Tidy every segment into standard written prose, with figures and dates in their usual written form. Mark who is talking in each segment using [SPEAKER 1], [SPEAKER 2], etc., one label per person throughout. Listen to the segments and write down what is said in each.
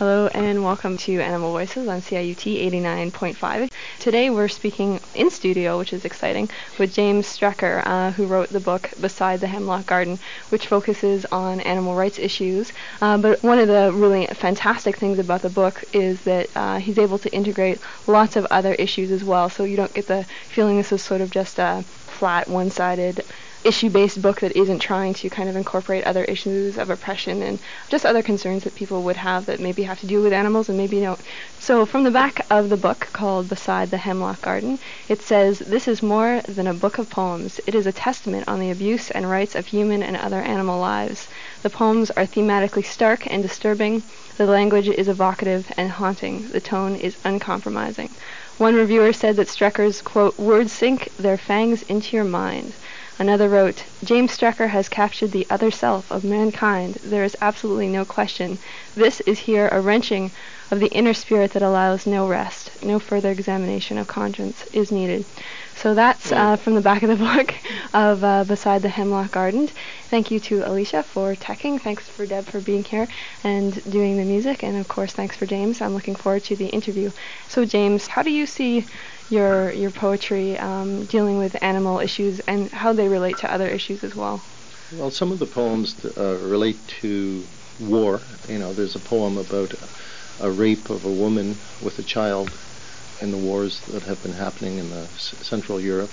[SPEAKER 1] Hello and welcome to Animal Voices on CIUT 89.5. Today we're speaking in studio, which is exciting, with James Strecker, who wrote the book Beside the Hemlock Garden, which focuses on animal rights issues. But one of the really fantastic things about the book is that he's able to integrate lots of other issues as well, so you don't get the feeling this is sort of just a flat, one-sided issue-based book that isn't trying to kind of incorporate other issues of oppression and just other concerns that people would have that maybe have to do with animals and maybe don't. So from the back of the book, called Beside the Hemlock Garden, it says, "This is more than a book of poems. It is a testament on the abuse and rights of human and other animal lives. The poems are thematically stark and disturbing. The language is evocative and haunting. The tone is uncompromising." One reviewer said that Strecker's, quote, "words sink their fangs into your mind." Another wrote, "James Strecker has captured the other self of mankind. There is absolutely no question. This is here a wrenching of the inner spirit that allows no rest. No further examination of conscience is needed." So that's from the back of the book of Beside the Hemlock Garden. Thank you to Alicia for teching. Thanks for Deb for being here and doing the music. And of course, thanks for James. I'm looking forward to the interview. So James, how do you see your poetry dealing with animal issues and how they relate to other issues as well?
[SPEAKER 2] Well, some of the poems relate to war. You know, there's a poem about a rape of a woman with a child in the wars that have been happening in Central Europe,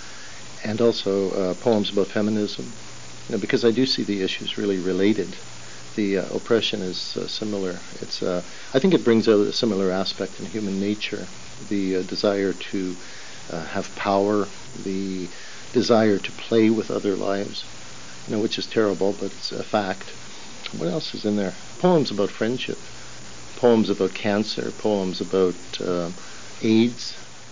[SPEAKER 2] and also poems about feminism. You know, because I do see the issues really related. The oppression is similar. I think it brings out a similar aspect in human nature. The desire to have power, the desire to play with other lives, you know, which is terrible, but it's a fact. What else is in there? Poems about friendship, poems about cancer, poems about AIDS.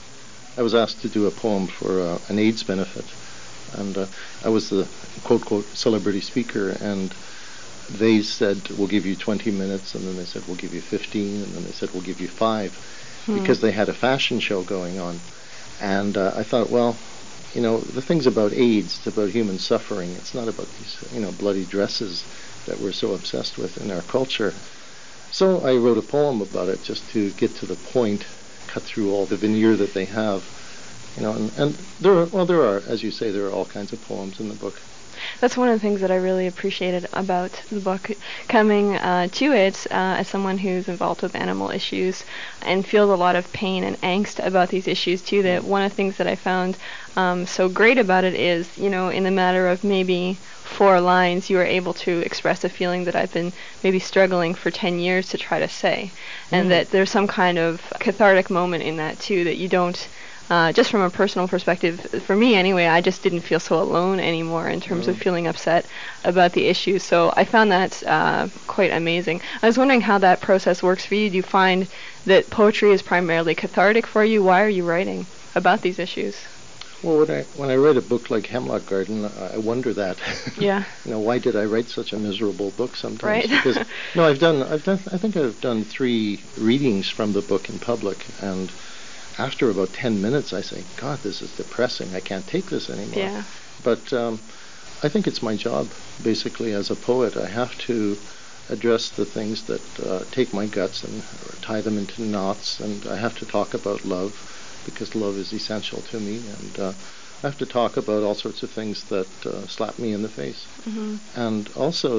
[SPEAKER 2] I was asked to do a poem for an AIDS benefit, and I was the quote celebrity speaker, and they said, "We'll give you 20 minutes," and then they said, "We'll give you 15," and then they said, "We'll give you 5. Because they had a fashion show going on. And I thought, well, you know, the thing's about AIDS, it's about human suffering. It's not about these, you know, bloody dresses that we're so obsessed with in our culture. So I wrote a poem about it just to get to the point, cut through all the veneer that they have, you know, and there are, as you say, there are all kinds of poems in the book.
[SPEAKER 1] That's one of the things that I really appreciated about the book, coming to it as someone who's involved with animal issues and feels a lot of pain and angst about these issues too, that one of the things that I found so great about it is, you know, in the matter of maybe 4 lines, you were able to express a feeling that I've been maybe struggling for 10 years to try to say. And that there's some kind of cathartic moment in that too, that you don't, just from a personal perspective, for me anyway, I just didn't feel so alone anymore in terms of feeling upset about the issues. So I found that quite amazing. I was wondering how that process works for you. Do you find that poetry is primarily cathartic for you? Why are you writing about these issues?
[SPEAKER 2] Well, when I read a book like Hemlock Garden, I wonder that.
[SPEAKER 1] Yeah.
[SPEAKER 2] You know, why did I write such a miserable book sometimes?
[SPEAKER 1] Right.
[SPEAKER 2] Because no, I think I've done 3 readings from the book in public, and after about 10 minutes, I say, God, this is depressing. I can't take this anymore.
[SPEAKER 1] Yeah.
[SPEAKER 2] But I think it's my job, basically, as a poet. I have to address the things that take my guts and tie them into knots, and I have to talk about love, because love is essential to me, and I have to talk about all sorts of things that slap me in the face. Mm-hmm. And also,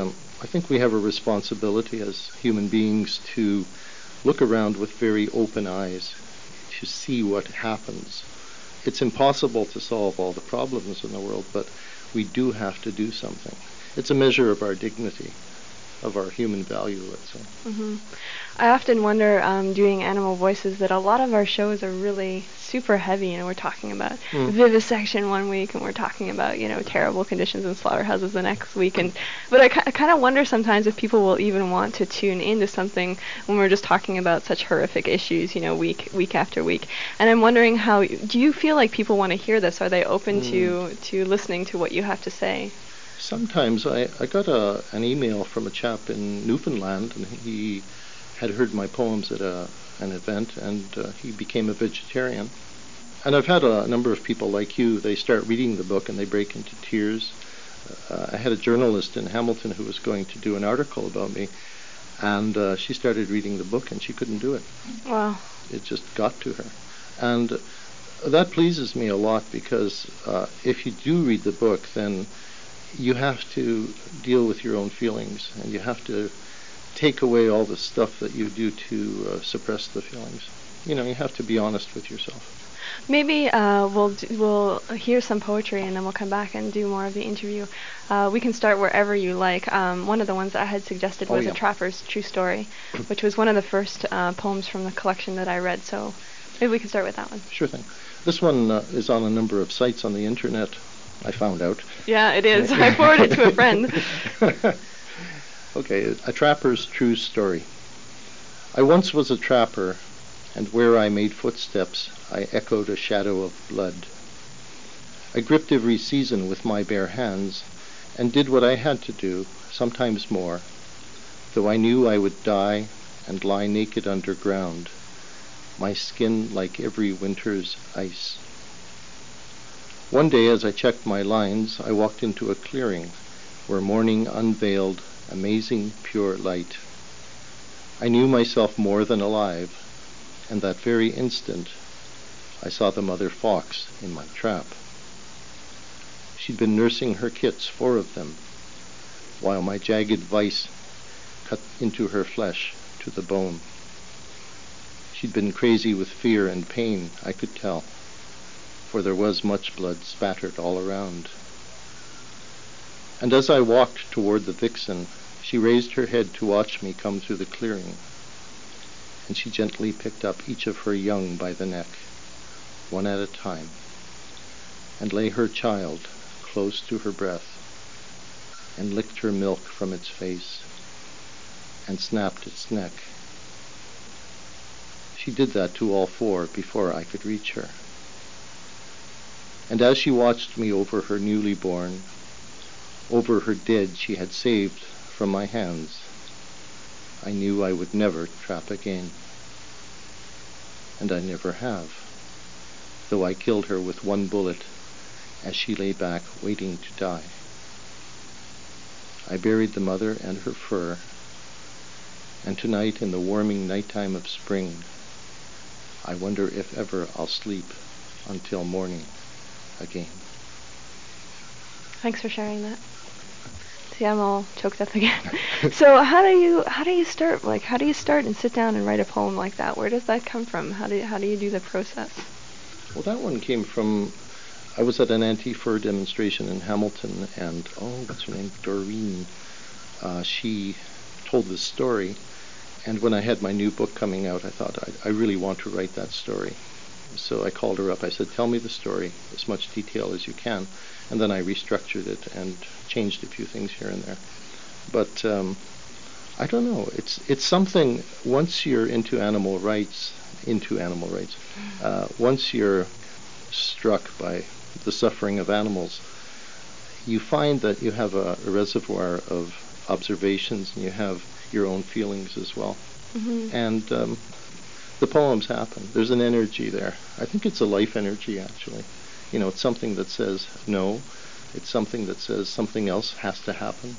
[SPEAKER 2] I think we have a responsibility as human beings to look around with very open eyes, to see what happens. It's impossible to solve all the problems in the world, but we do have to do something. It's a measure of our dignity, of our human value, let's say.
[SPEAKER 1] Mm-hmm. I often wonder, doing Animal Voices, that a lot of our shows are really super heavy. You know, we're talking about vivisection one week, and we're talking about, you know, terrible conditions in slaughterhouses the next week. But I kind of wonder sometimes if people will even want to tune into something when we're just talking about such horrific issues, you know, week after week. And I'm wondering, do you feel like people want to hear this? Are they open to listening to what you have to say?
[SPEAKER 2] Sometimes I got an email from a chap in Newfoundland, and he had heard my poems at an event, and he became a vegetarian. And I've had a number of people like you, they start reading the book and they break into tears. I had a journalist in Hamilton who was going to do an article about me, And she started reading the book, and she couldn't do it.
[SPEAKER 1] Wow.
[SPEAKER 2] It just got to her. And that pleases me a lot, because if you do read the book, then you have to deal with your own feelings, and you have to take away all the stuff that you do to suppress the feelings. You have to be honest with yourself.
[SPEAKER 1] Maybe we'll hear some poetry, and then we'll come back and do more of the interview. We can start wherever you like. One of the ones that I had suggested was A Trapper's True Story, which was one of the first poems from the collection that I read. So maybe we can start with that one.
[SPEAKER 2] Sure thing. This one is on a number of sites on the internet, I found out.
[SPEAKER 1] Yeah, it is. I forwarded it to a friend.
[SPEAKER 2] Okay, A Trapper's True Story. I once was a trapper, and where I made footsteps, I echoed a shadow of blood. I gripped every season with my bare hands, and did what I had to do, sometimes more, though I knew I would die and lie naked underground, my skin like every winter's ice. One day, as I checked my lines, I walked into a clearing where morning unveiled amazing pure light. I knew myself more than alive, and that very instant I saw the mother fox in my trap. She'd been nursing her kits, 4 of them, while my jagged vice cut into her flesh to the bone. She'd been crazy with fear and pain, I could tell, for there was much blood spattered all around. And as I walked toward the vixen, she raised her head to watch me come through the clearing, and she gently picked up each of her young by the neck, one at a time, and lay her child close to her breast, and licked her milk from its face, and snapped its neck. She did that to all 4 before I could reach her. And as she watched me over her newly born, over her dead she had saved from my hands, I knew I would never trap again. And I never have, though I killed her with 1 bullet as she lay back waiting to die. I buried the mother and her fur, and tonight in the warming nighttime of spring, I wonder if ever I'll sleep until morning again.
[SPEAKER 1] Thanks for sharing that. See, I'm all choked up again. So how do you start? Like, how do you start and sit down and write a poem like that? Where does that come from? How do you do the process?
[SPEAKER 2] Well, that one came from, I was at an anti-fur demonstration in Hamilton, and what's her name? Doreen. She told this story, and when I had my new book coming out, I thought I really want to write that story. So I called her up. I said, tell me the story, as much detail as you can. And then I restructured it and changed a few things here and there. But I don't know. It's something, once you're into animal rights, once you're struck by the suffering of animals, you find that you have a reservoir of observations, and you have your own feelings as well. Mm-hmm. And the poems happen. There's an energy there. I think it's a life energy, actually. It's something that says no. It's something that says something else has to happen.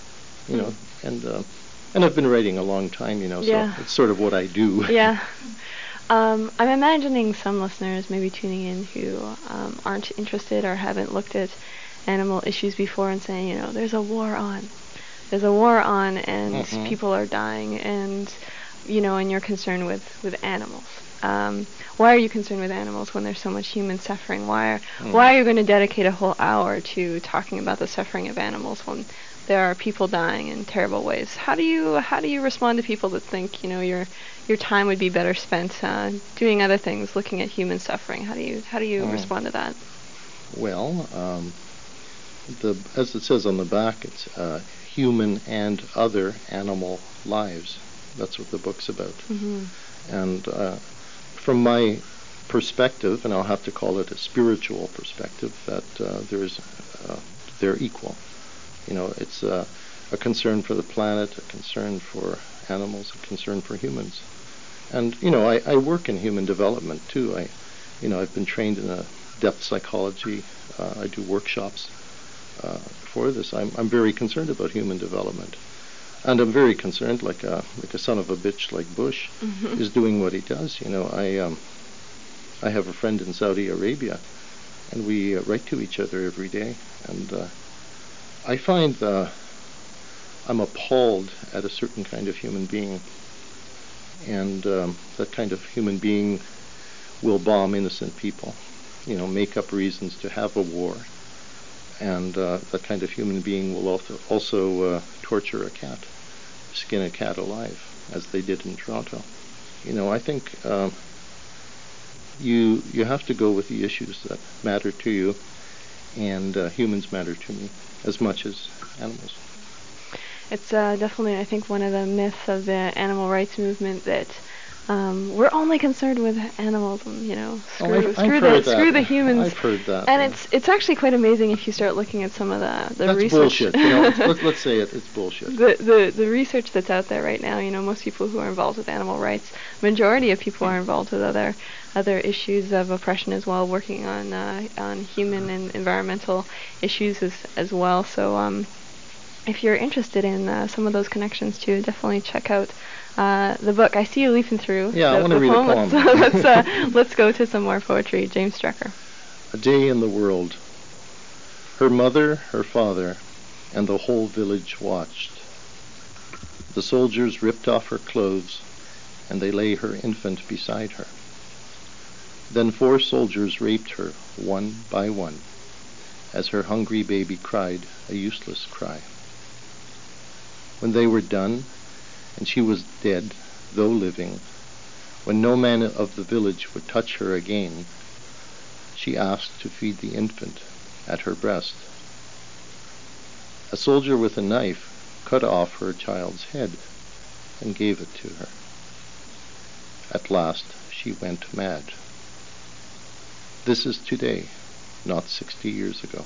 [SPEAKER 2] And I've been writing a long time,
[SPEAKER 1] Yeah.
[SPEAKER 2] So it's sort of what I do.
[SPEAKER 1] Yeah. I'm imagining some listeners maybe tuning in who aren't interested or haven't looked at animal issues before and saying, there's a war on. There's a war on, and mm-hmm. people are dying, and you're concerned with animals. Why are you concerned with animals when there's so much human suffering? Why are you going to dedicate a whole hour to talking about the suffering of animals when there are people dying in terrible ways? How do you respond to people that think your time would be better spent doing other things, looking at human suffering? How do you respond to that?
[SPEAKER 2] Well, as it says on the back, it's human and other animal lives. That's what the book's about. Mm-hmm. And from my perspective, and I'll have to call it a spiritual perspective, that they're equal. It's a concern for the planet, a concern for animals, a concern for humans. And I work in human development too. I've been trained in a depth psychology. I do workshops for this. I'm very concerned about human development. And I'm very concerned, like a son of a bitch like Bush is doing what he does. I have a friend in Saudi Arabia, and we write to each other every day. And I find I'm appalled at a certain kind of human being. And that kind of human being will bomb innocent people, make up reasons to have a war. And that kind of human being will also torture a cat, skin a cat alive, as they did in Toronto. I think you have to go with the issues that matter to you, and humans matter to me as much as animals.
[SPEAKER 1] It's definitely, I think, one of the myths of the animal rights movement that we're only concerned with animals, and, screw the humans.
[SPEAKER 2] I've heard that.
[SPEAKER 1] And it's actually quite amazing if you start looking at some of the
[SPEAKER 2] that's
[SPEAKER 1] research.
[SPEAKER 2] Bullshit. Let's say it's bullshit.
[SPEAKER 1] The research that's out there right now, most people who are involved with animal rights, majority of people are involved with other issues of oppression as well, working on human and environmental issues as well. So if you're interested in some of those connections too, definitely check out the book. I see you leafing through.
[SPEAKER 2] Yeah, I want to read a
[SPEAKER 1] poem. Let's go to some more poetry. James Strecker.
[SPEAKER 2] A day in the world. Her mother, her father, and the whole village watched. The soldiers ripped off her clothes, and they lay her infant beside her. Then 4 soldiers raped her, one by one, as her hungry baby cried a useless cry. When they were done, and she was dead, though living, when no man of the village would touch her again, she asked to feed the infant at her breast. A soldier with a knife cut off her child's head and gave it to her. At last she went mad. This is today, not 60 years ago.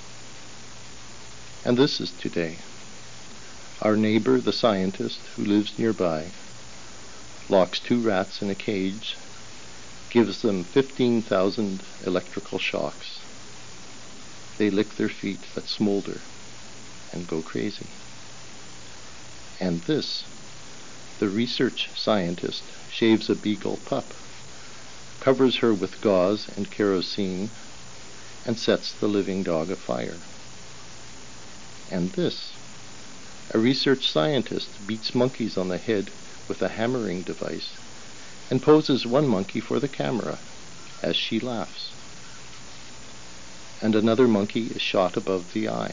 [SPEAKER 2] And this is today. Our neighbor, the scientist who lives nearby, locks 2 rats in a cage, gives them 15,000 electrical shocks. They lick their feet that smolder and go crazy. And this, the research scientist shaves a beagle pup, covers her with gauze and kerosene, and sets the living dog afire. And this, a research scientist beats monkeys on the head with a hammering device and poses one monkey for the camera as she laughs. And another monkey is shot above the eye.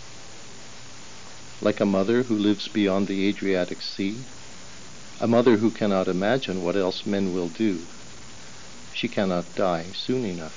[SPEAKER 2] Like a mother who lives beyond the Adriatic Sea, a mother who cannot imagine what else men will do, she cannot die soon enough.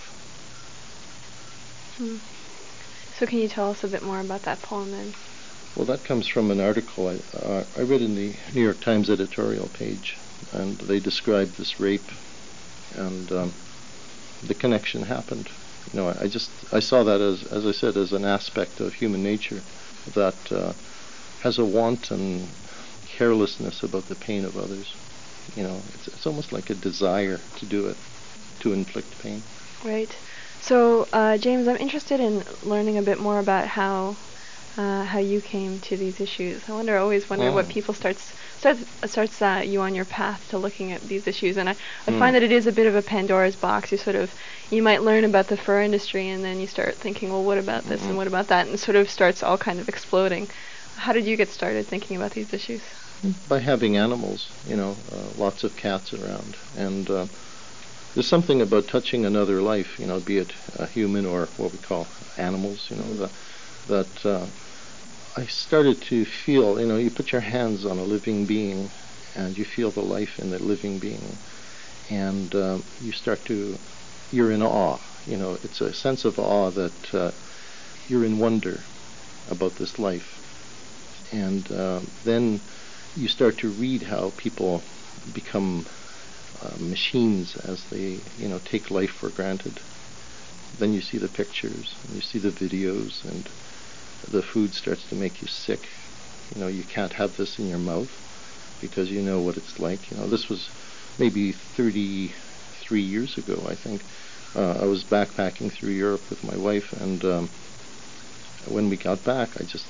[SPEAKER 1] So can you tell us a bit more about that poem then?
[SPEAKER 2] Well, that comes from an article I read in the New York Times editorial page, and they described this rape, and the connection happened. I saw that as I said, as an aspect of human nature that has a wanton carelessness about the pain of others. It's almost like a desire to do it, to inflict pain.
[SPEAKER 1] Right. So, James, I'm interested in learning a bit more about how you came to these issues. I always wonder what people starts you on your path to looking at these issues. And I find that it is a bit of a Pandora's box. You might learn about the fur industry, and then you start thinking, well, what about this and what about that? And it sort of starts all kind of exploding. How did you get started thinking about these issues?
[SPEAKER 2] By having animals, lots of cats around. And there's something about touching another life, be it a human or what we call animals, that I started to feel, you put your hands on a living being and you feel the life in the living being, and you're in awe. It's a sense of awe that you're in wonder about this life. And then you start to read how people become machines as they, take life for granted. Then you see the pictures, and you see the videos, and the food starts to make you sick. You can't have this in your mouth because you know what it's like. This was maybe 33 years ago, I think. I was backpacking through Europe with my wife, and when we got back, I just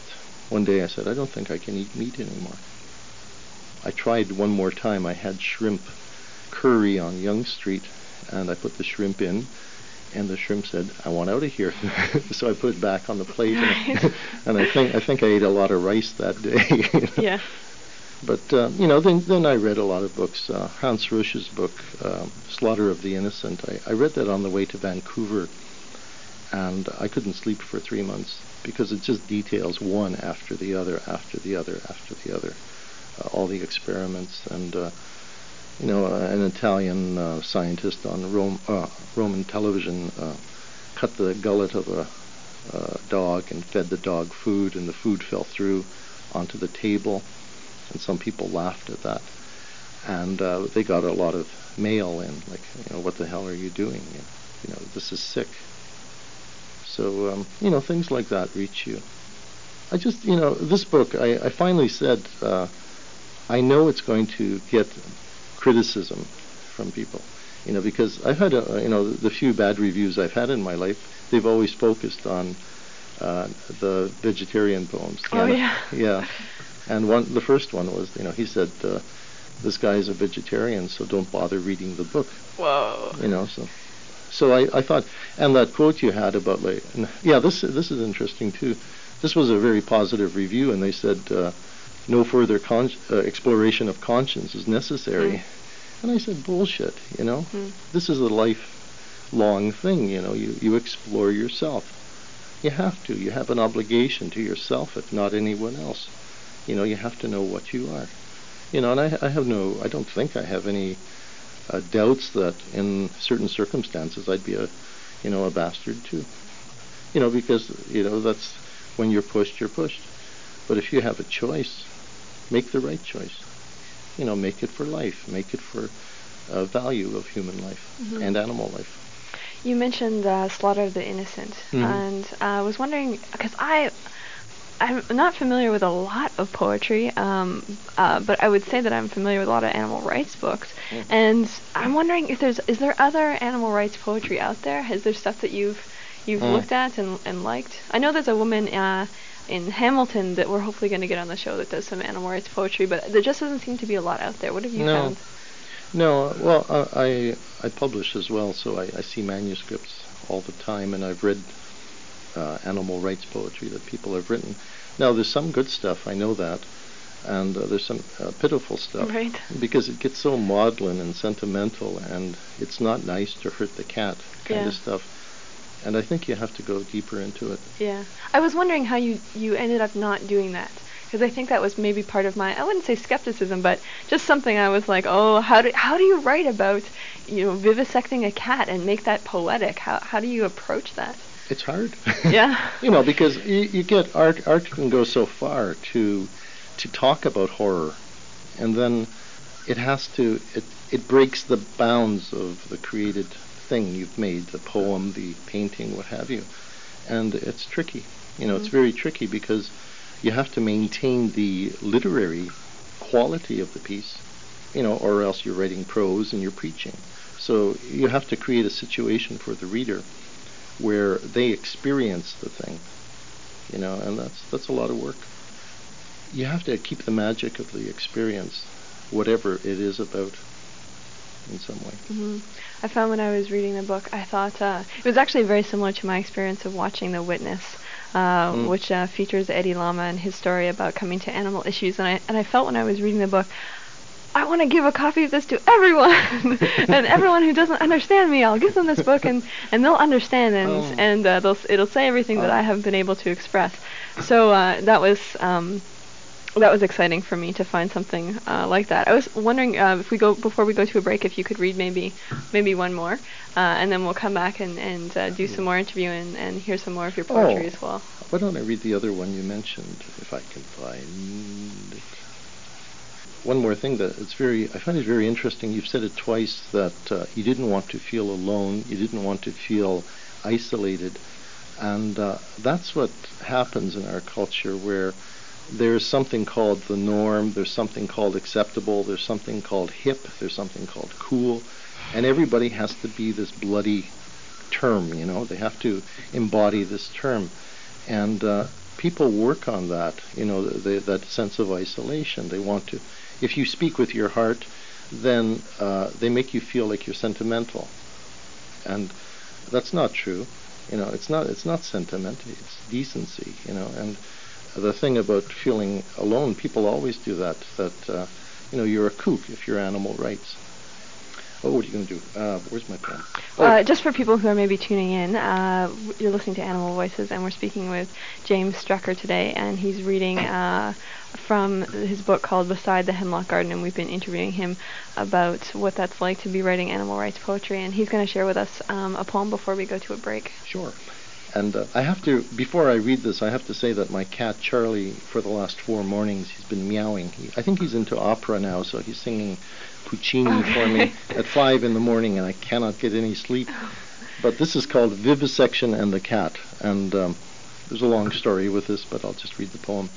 [SPEAKER 2] one day I said, I don't think I can eat meat anymore. I tried one more time. I had shrimp curry on Yonge Street, and I put the shrimp in, and the shrimp said, I want out of here. So I put it back on the plate, and I think I ate a lot of rice that day.
[SPEAKER 1] Yeah.
[SPEAKER 2] But, then I read a lot of books. Hans Rusch's book, Slaughter of the Innocent, I read that on the way to Vancouver, and I couldn't sleep for 3 months because it just details one after the other, after the other, after the other, all the experiments. And, an Italian scientist on Roman television cut the gullet of a dog and fed the dog food, and the food fell through onto the table. And some people laughed at that, and they got a lot of mail in, like, what the hell are you doing? This is sick. So, things like that reach you. I just, this book, I finally said, I know it's going to get criticism from people, because I've had, the few bad reviews I've had in my life, they've always focused on the vegetarian poems.
[SPEAKER 1] Oh, yeah.
[SPEAKER 2] Yeah. And the first one was, he said, this guy is a vegetarian, so don't bother reading the book.
[SPEAKER 1] Whoa.
[SPEAKER 2] So I thought, and that quote you had about, this is interesting too. This was a very positive review, and they said, no further exploration of conscience is necessary. And I said, bullshit, This is a lifelong thing, you explore yourself. You have to. You have an obligation to yourself, if not anyone else. You have to know what you are. And I don't think I have any doubts that in certain circumstances I'd be a bastard too. Because, that's when you're pushed, you're pushed. But if you have a choice, make the right choice. Make it for life. Make it for value of human life and animal life.
[SPEAKER 1] You mentioned Slaughter of the Innocent, and I was wondering, because I'm not familiar with a lot of poetry, but I would say that I'm familiar with a lot of animal rights books, and I'm wondering if is there other animal rights poetry out there? Is there stuff that you've looked at and liked? I know there's a woman in Hamilton that we're hopefully going to get on the show that does some animal rights poetry, but there just doesn't seem to be a lot out there. What have you found?
[SPEAKER 2] No, well, I publish as well, so I see manuscripts all the time, and I've read animal rights poetry that people have written. Now, there's some good stuff, I know that, and there's some pitiful stuff.
[SPEAKER 1] Right.
[SPEAKER 2] Because it gets so maudlin and sentimental, and it's not nice to hurt the cat kind of stuff. And I think you have to go deeper into it.
[SPEAKER 1] Yeah. I was wondering how you ended up not doing that. Because I think that was maybe part of my, I wouldn't say skepticism, but just something I was like, oh, how do you write about, vivisecting a cat and make that poetic? How do you approach that?
[SPEAKER 2] It's hard.
[SPEAKER 1] Yeah.
[SPEAKER 2] Because you get art can go so far to talk about horror, and then it breaks the bounds of the created thing you've made, the poem, the painting, what have you. And it's tricky. It's very tricky because you have to maintain the literary quality of the piece, or else you're writing prose and you're preaching. So you have to create a situation for the reader where they experience the thing, and that's a lot of work. You have to keep the magic of the experience, whatever it is about, in some way.
[SPEAKER 1] Mm-hmm. I found when I was reading the book, I thought it was actually very similar to my experience of watching The Witness, which features Eddie Lama and his story about coming to animal issues. And I felt when I was reading the book, I want to give a copy of this to everyone, and everyone who doesn't understand me, I'll give them this book, and they'll understand, and it'll say everything that I haven't been able to express. So that was exciting for me to find something like that. I was wondering before we go to a break, if you could read maybe one more, and then we'll come back and do some more interviewing and hear some more of your poetry as well.
[SPEAKER 2] Why don't I read the other one you mentioned, if I can find it? One more thing I find it very interesting. You've said it twice that you didn't want to feel alone, you didn't want to feel isolated, and that's what happens in our culture, where there's something called the norm, there's something called acceptable, there's something called hip, there's something called cool, and everybody has to be this bloody term, they have to embody this term. And people work on that, that sense of isolation. They want to, if you speak with your heart, then they make you feel like you're sentimental. And that's not true. It's not sentiment, it's decency, and the thing about feeling alone, people always do that, you're a kook if your animal writes. Oh, what are you going to do? Where's my pen?
[SPEAKER 1] Just for people who are maybe tuning in, you're listening to Animal Voices, and we're speaking with James Strecker today, and he's reading from his book called Beside the Hemlock Garden, and we've been interviewing him about what that's like to be writing animal rights poetry, and he's going to share with us a poem before we go to a break.
[SPEAKER 2] Sure. And I have to, before I read this, I have to say that my cat Charlie, for the last 4 mornings, he's been meowing. I think he's into opera now, so he's singing Puccini for me at 5 in the morning, and I cannot get any sleep. But this is called Vivisection and the Cat, and there's a long story with this, but I'll just read the poem.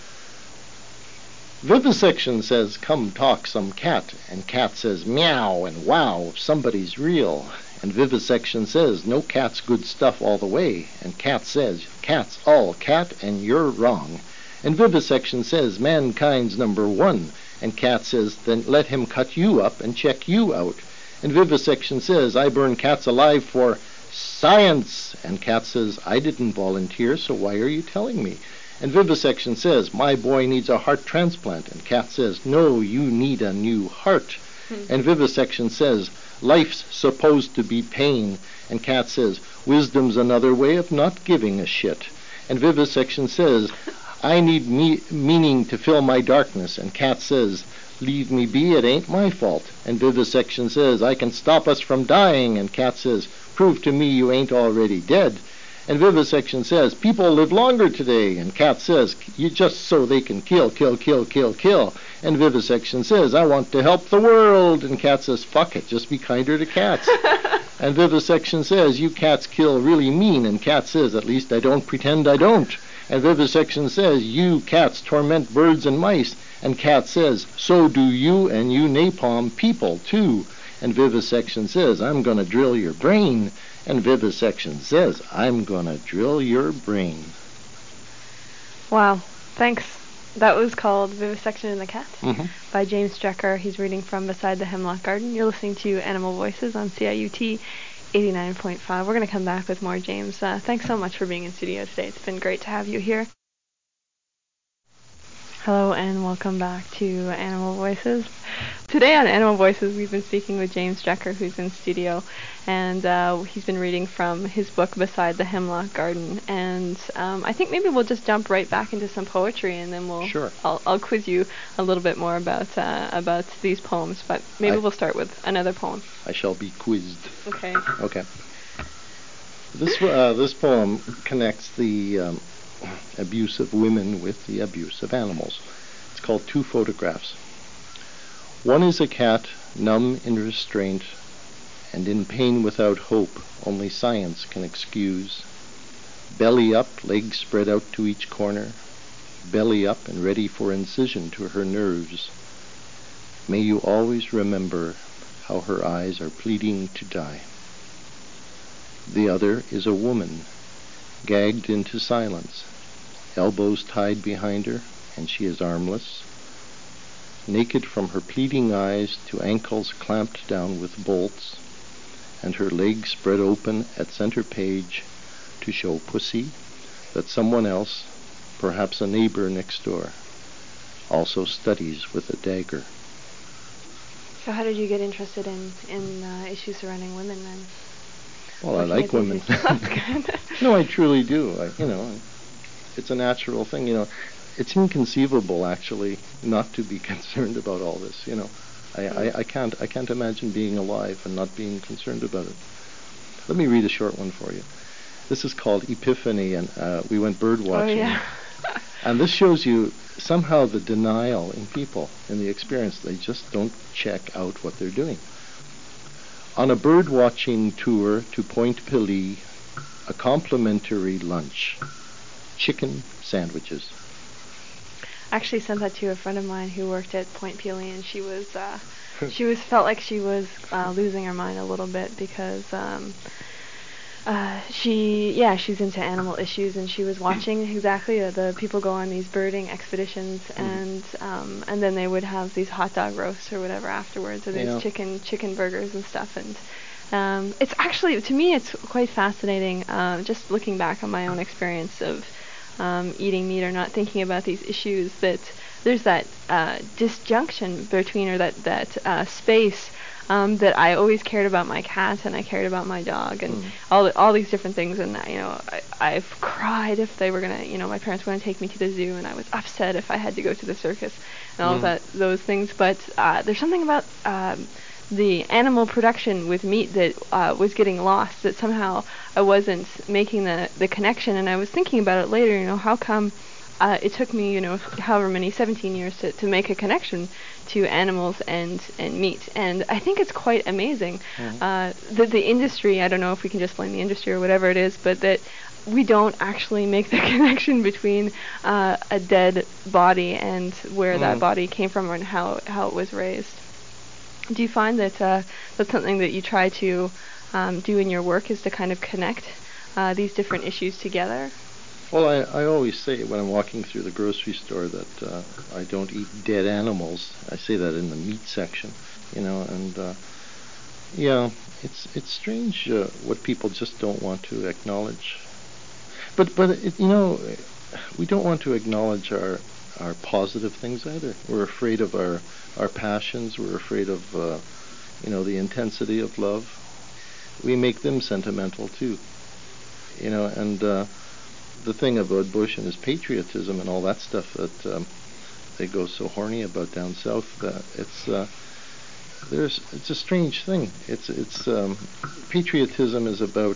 [SPEAKER 2] Vivisection says, "Come talk some cat," and cat says, "Meow," and wow, if somebody's real. And Vivisection says, "No cat's good stuff all the way," and cat says, "Cat's all cat, and you're wrong." And Vivisection says, "Mankind's number 1," and cat says, "Then let him cut you up and check you out." And Vivisection says, "I burn cats alive for science," and cat says, "I didn't volunteer, so why are you telling me?" And Vivisection says, "My boy needs a heart transplant," and cat says, "No, you need a new heart." And Vivisection says, "Life's supposed to be pain," and cat says, "Wisdom's another way of not giving a shit." And Vivisection says, "I need meaning to fill my darkness," and cat says, "Leave me be, it ain't my fault." And Vivisection says, "I can stop us from dying," and cat says, "Prove to me you ain't already dead." And Vivisection says, "People live longer today," and cat says, "You just so they can kill, kill, kill, kill, kill." And Vivisection says, "I want to help the world," and cat says, "Fuck it, just be kinder to cats." And Vivisection says, "You cats kill really mean," and cat says, "At least I don't pretend I don't." And Vivisection says, "You cats torment birds and mice," and cat says, "So do you, and you napalm people too." And Vivisection says, "I'm gonna drill your brain." And Vivisection says, "I'm gonna drill your brain."
[SPEAKER 1] Wow, thanks. That was called Vivisection and the Cat by James Strecker. He's reading from Beside the Hemlock Garden. You're listening to Animal Voices on CIUT 89.5. We're going to come back with more, James. Thanks so much for being in studio today. It's been great to have you here. Hello and welcome back to Animal Voices. Today on Animal Voices we've been speaking with James Strecker, who's in studio, and he's been reading from his book Beside the Hemlock Garden. And I think maybe we'll just jump right back into some poetry, and then I'll quiz you a little bit more about these poems. But maybe we'll start with another poem.
[SPEAKER 2] I shall be quizzed.
[SPEAKER 1] Okay.
[SPEAKER 2] Okay. This poem connects the abuse of women with the abuse of animals. It's called Two Photographs. One is a cat, numb in restraint, and in pain without hope only science can excuse. Belly up, legs spread out to each corner, belly up and ready for incision to her nerves. May you always remember how her eyes are pleading to die. The other is a woman, gagged into silence, elbows tied behind her, and she is armless, naked from her pleading eyes to ankles clamped down with bolts, and her legs spread open at center page to show pussy that someone else, perhaps a neighbor next door, also studies with a dagger.
[SPEAKER 1] So how did you get interested in issues surrounding women then?
[SPEAKER 2] Well, I like women. No, I truly do. It's a natural thing. It's inconceivable, actually, not to be concerned about all this. I can't imagine being alive and not being concerned about it. Let me read a short one for you. This is called Epiphany, and we went bird watching.
[SPEAKER 1] Oh, yeah.
[SPEAKER 2] And this shows you somehow the denial in people, in the experience. They just don't check out what they're doing. On a bird watching tour to Point Pelee, a complimentary lunch. Chicken sandwiches.
[SPEAKER 1] I actually sent that to a friend of mine who worked at Point Pelee, and she felt like she was losing her mind a little bit because She's into animal issues, and she was watching exactly the people go on these birding expeditions, and then they would have these hot dog roasts or whatever afterwards, or these chicken burgers and stuff, and it's actually, to me, it's quite fascinating, just looking back on my own experience of eating meat or not thinking about these issues, that there's that disjunction between, or that space. That I always cared about my cat, and I cared about my dog, and all these different things. And I've cried if they were gonna, my parents were gonna take me to the zoo, and I was upset if I had to go to the circus, and all those things. But there's something about the animal production with meat that was getting lost. That somehow I wasn't making the connection, and I was thinking about it later. How come? It took me, however many, 17 years to make a connection to animals and meat. And I think it's quite amazing that the industry, I don't know if we can just blame the industry or whatever it is, but that we don't actually make the connection between a dead body and where that body came from and how it was raised. Do you find that that's something that you try to do in your work, is to kind of connect these different issues together?
[SPEAKER 2] Well, I always say when I'm walking through the grocery store that I don't eat dead animals. I say that in the meat section, and it's strange what people just don't want to acknowledge. But we don't want to acknowledge our positive things either. We're afraid of our passions. We're afraid of the intensity of love. We make them sentimental too, and. The thing about Bush and his patriotism and all that stuff that they go so horny about down south, it's a strange thing. It's patriotism is about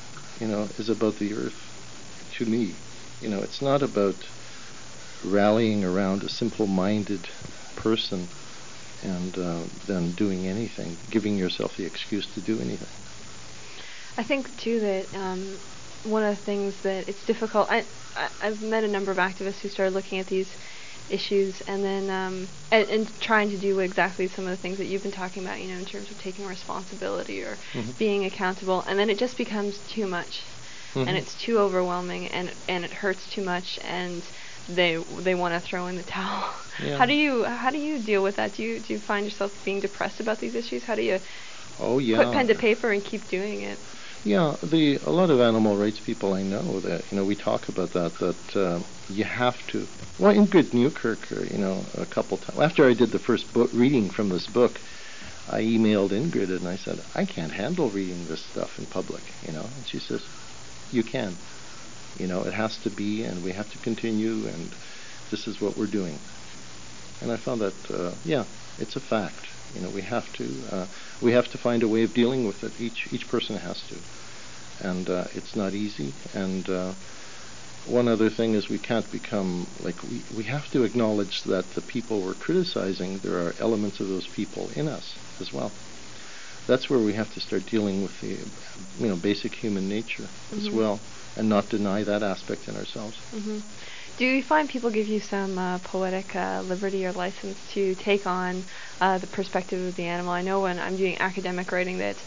[SPEAKER 2] the earth. To me, it's not about rallying around a simple-minded person and then doing anything, giving yourself the excuse to do anything.
[SPEAKER 1] I think too that one of the things that it's difficult. I've met a number of activists who started looking at these issues and then and trying to do exactly some of the things that you've been talking about, in terms of taking responsibility or being accountable, and then it just becomes too much, and it's too overwhelming, and it hurts too much, and they want to throw in the towel. Yeah. How do you deal with that? Do you find yourself being depressed about these issues? How do you put pen to paper and keep doing it?
[SPEAKER 2] Yeah, a lot of animal rights people I know that, we talk about that you have to. Well, Ingrid Newkirk, a couple times, after I did the first reading from this book, I emailed Ingrid and I said, I can't handle reading this stuff in public, and she says, you can. It has to be, and we have to continue, and this is what we're doing. And I found that, it's a fact. We have to find a way of dealing with it. Each person has to, and it's not easy. And one other thing is we can't become we have to acknowledge that the people we're criticizing, there are elements of those people in us as well. That's where we have to start dealing with the basic human nature as well, and not deny that aspect in ourselves.
[SPEAKER 1] Do you find people give you some poetic liberty or license to take on the perspective of the animal? I know when I'm doing academic writing that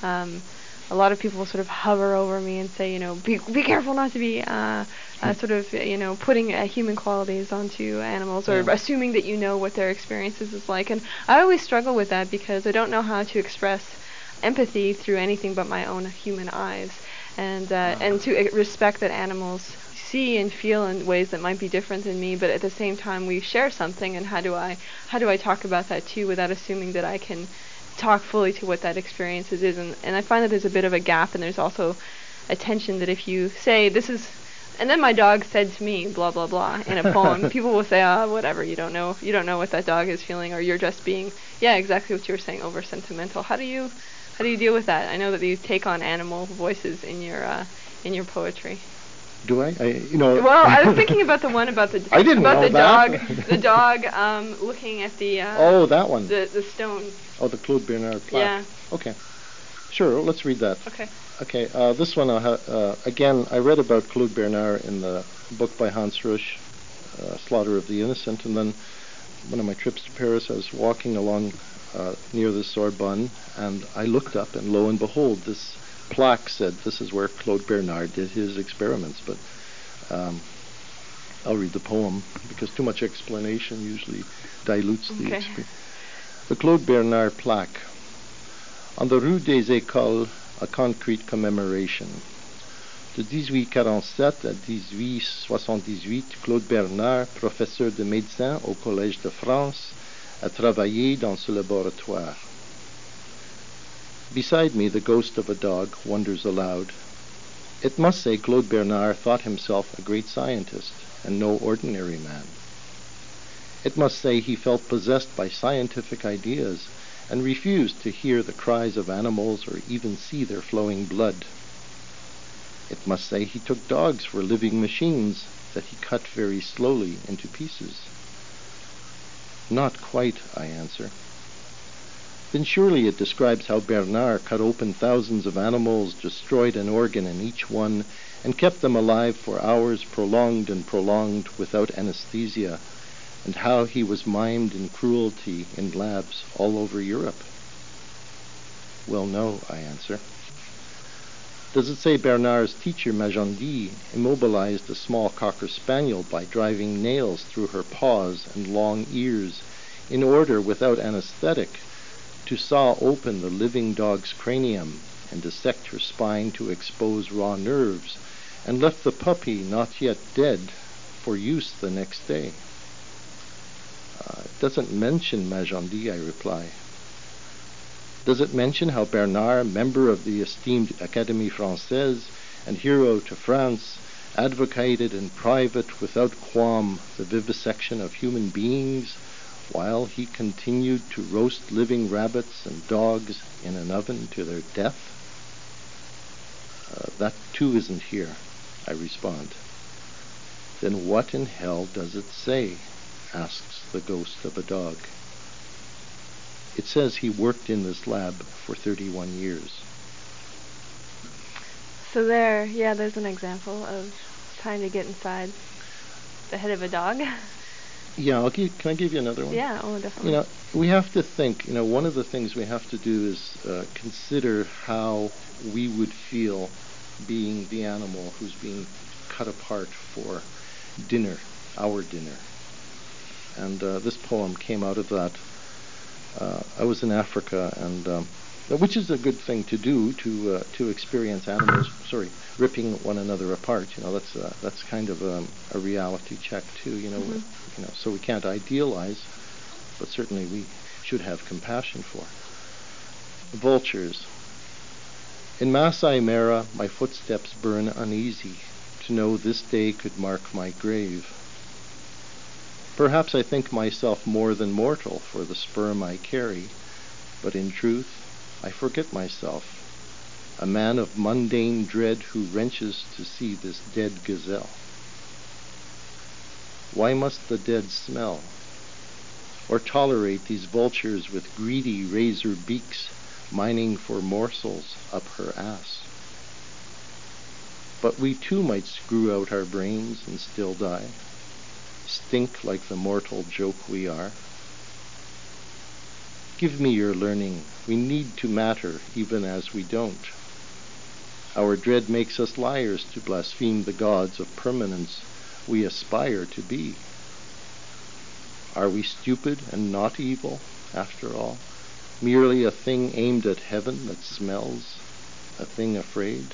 [SPEAKER 1] a lot of people will sort of hover over me and say, be careful not to be sort of, putting human qualities onto animals, or assuming that what their experiences is like. And I always struggle with that because I don't know how to express empathy through anything but my own human eyes, and to respect that animals see and feel in ways that might be different than me, but at the same time we share something, and how do I talk about that too without assuming that I can talk fully to what that experience is, and I find that there's a bit of a gap, and there's also a tension that if you say this is, and then my dog said to me blah blah blah in a poem, people will say, whatever, you don't know what that dog is feeling, or you're just being exactly what you were saying, over sentimental. How do you deal with that? I know that you take on animal voices in your poetry.
[SPEAKER 2] Do I?
[SPEAKER 1] Well, I was thinking about the one about the
[SPEAKER 2] I didn't
[SPEAKER 1] about
[SPEAKER 2] know
[SPEAKER 1] the
[SPEAKER 2] that.
[SPEAKER 1] the dog looking at the
[SPEAKER 2] that one.
[SPEAKER 1] The stone.
[SPEAKER 2] Oh, the Claude Bernard plaque.
[SPEAKER 1] Yeah.
[SPEAKER 2] Okay. Sure, let's read that.
[SPEAKER 1] Okay.
[SPEAKER 2] Okay, this one, again, I read about Claude Bernard in the book by Hans Rusch, Slaughter of the Innocent, and then one of my trips to Paris, I was walking along near the Sorbonne, and I looked up, and lo and behold, this plaque said this is where Claude Bernard did his experiments, but I'll read the poem because too much explanation usually dilutes the experience. The Claude Bernard plaque. On the Rue des Écoles, a concrete commemoration. De 1847 à 1878, Claude Bernard, professeur de médecine au Collège de France, a travaillé dans ce laboratoire. Beside me, the ghost of a dog wonders aloud. It must say Claude Bernard thought himself a great scientist and no ordinary man. It must say he felt possessed by scientific ideas and refused to hear the cries of animals or even see their flowing blood. It must say he took dogs for living machines that he cut very slowly into pieces. Not quite, I answer. Then surely it describes how Bernard cut open thousands of animals, destroyed an organ in each one, and kept them alive for hours prolonged and prolonged without anesthesia, and how he was mimed in cruelty in labs all over Europe. Well, no, I answer. Does it say Bernard's teacher, Magendie, immobilized a small cocker spaniel by driving nails through her paws and long ears in order, without anesthetic, to saw open the living dog's cranium and dissect her spine to expose raw nerves, and left the puppy not yet dead for use the next day? It doesn't mention Magendie, I reply. Does it mention how Bernard, member of the esteemed Académie Française and hero to France, advocated in private without qualm the vivisection of human beings while he continued to roast living rabbits and dogs in an oven to their death? That too isn't here, I respond. Then what in hell does it say? Asks the ghost of a dog. It says he worked in this lab for 31 years.
[SPEAKER 1] So there's an example of trying to get inside the head of a dog.
[SPEAKER 2] Yeah, can I give you another one?
[SPEAKER 1] Yeah, definitely.
[SPEAKER 2] We have to think, one of the things we have to do is consider how we would feel being the animal who's being cut apart for dinner, our dinner. And this poem came out of that. I was in Africa, and which is a good thing to do, to experience animals, ripping one another apart. That's kind of a reality check too. So we can't idealize, but certainly we should have compassion for. Vultures. In Masai Mara, my footsteps burn uneasy, to know this day could mark my grave. Perhaps I think myself more than mortal for the sperm I carry, but in truth, I forget myself, a man of mundane dread who wrenches to see this dead gazelle. Why must the dead smell, or tolerate these vultures with greedy razor beaks mining for morsels up her ass? But we too might screw out our brains and still die, stink like the mortal joke we are. Give me your learning. We need to matter even as we don't. Our dread makes us liars to blaspheme the gods of permanence we aspire to be. Are we stupid and not evil, after all? Merely a thing aimed at heaven that smells, a thing afraid?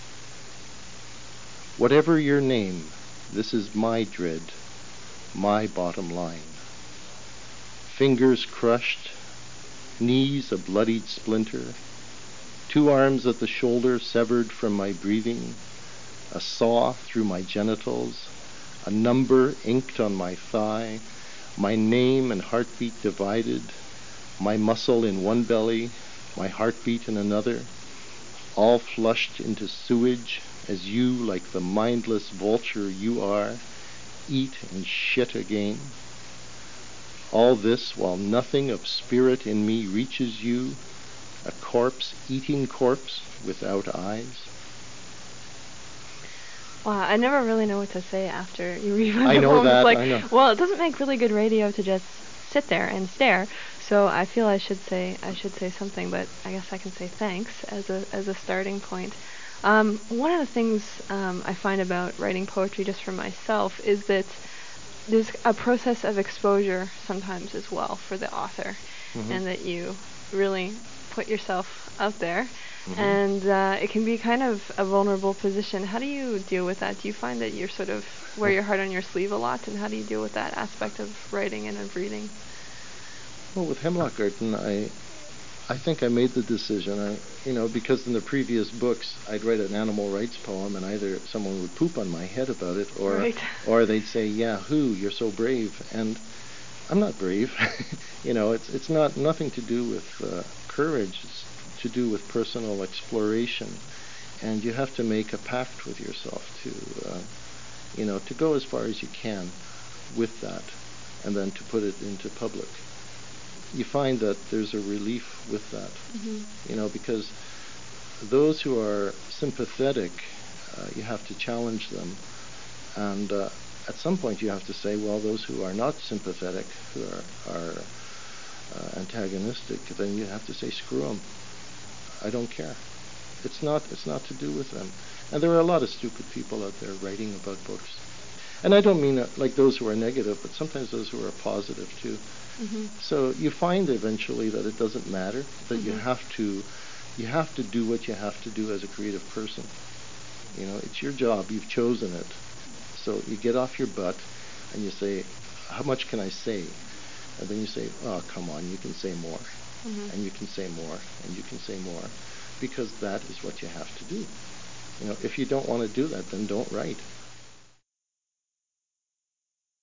[SPEAKER 2] Whatever your name, this is my dread, my bottom line. Fingers crushed, knees a bloodied splinter, 2 arms at the shoulder severed from my breathing, a saw through my genitals, a number inked on my thigh, my name and heartbeat divided, my muscle in one belly, my heartbeat in another, all flushed into sewage as you, like the mindless vulture you are, eat and shit again. All this while nothing of spirit in me reaches you, a corpse-eating corpse without eyes.
[SPEAKER 1] Wow, I never really know what to say after you read one of
[SPEAKER 2] I
[SPEAKER 1] the
[SPEAKER 2] know
[SPEAKER 1] poems.
[SPEAKER 2] that,
[SPEAKER 1] Like,
[SPEAKER 2] I know.
[SPEAKER 1] Well, it doesn't make really good radio to just sit there and stare. So I feel I should say something, but I guess I can say thanks as a starting point. One of the things I find about writing poetry just for myself is that there's a process of exposure sometimes as well for the author, and that you really put yourself out there, and it can be kind of a vulnerable position. How do you deal with that? Do you find that you're sort of wear your heart on your sleeve a lot, and how do you deal with that aspect of writing and of reading?
[SPEAKER 2] Well, with Hemlock Garden, I think I made the decision, because in the previous books I'd write an animal rights poem, and either someone would poop on my head about it, or they'd say, "Yahoo, you're so brave," and I'm not brave. It's nothing to do with courage. It's to do with personal exploration, and you have to make a pact with yourself to go as far as you can with that, and then to put it into public. You find that there's a relief with that, because those who are sympathetic, you have to challenge them, and at some point you have to say, well, those who are not sympathetic, who are antagonistic, then you have to say, screw them. I don't care. It's not to do with them. And there are a lot of stupid people out there writing about books. And I don't mean like those who are negative, but sometimes those who are positive too. So you find eventually that it doesn't matter, that you have to do what you have to do as a creative person. It's your job. You've chosen it. So you get off your butt and you say, how much can I say? And then you say, oh, come on, you can say more. And you can say more, and you can say more, because that is what you have to do. If you don't want to do that, then don't write.